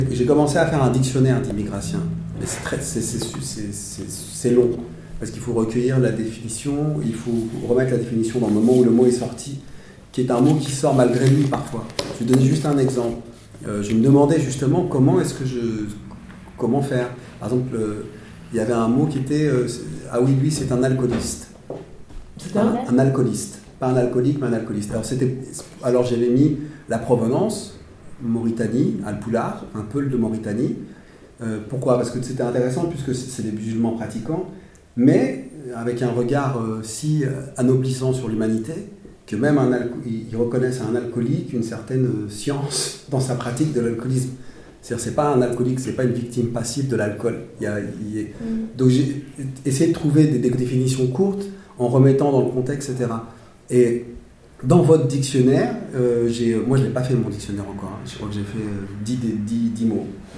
J'ai commencé à faire un dictionnaire d'immigration, mais c'est long, parce qu'il faut recueillir la définition, il faut remettre la définition dans le moment où le mot est sorti, qui est un mot qui sort malgré lui parfois. Je vais donner juste un exemple. Je me demandais justement comment faire. Par exemple, il y avait un mot qui était ah oui, lui c'est un alcooliste. Un alcooliste. Pas un alcoolique, mais un alcooliste. Alors j'avais mis la provenance, Mauritanie, Alpoular, un peul de Mauritanie. Pourquoi ? Parce que c'était intéressant puisque c'est des musulmans pratiquants, mais avec un regard si anoblissant sur l'humanité que même ils reconnaissent à un alcoolique une certaine science dans sa pratique de l'alcoolisme. C'est-à-dire c'est pas un alcoolique, c'est pas une victime passive de l'alcool. Donc j'ai essayé de trouver des définitions courtes en remettant dans le contexte, etc. Et dans votre dictionnaire, moi je n'ai pas fait mon dictionnaire encore, hein. Je crois que j'ai fait 10 mots.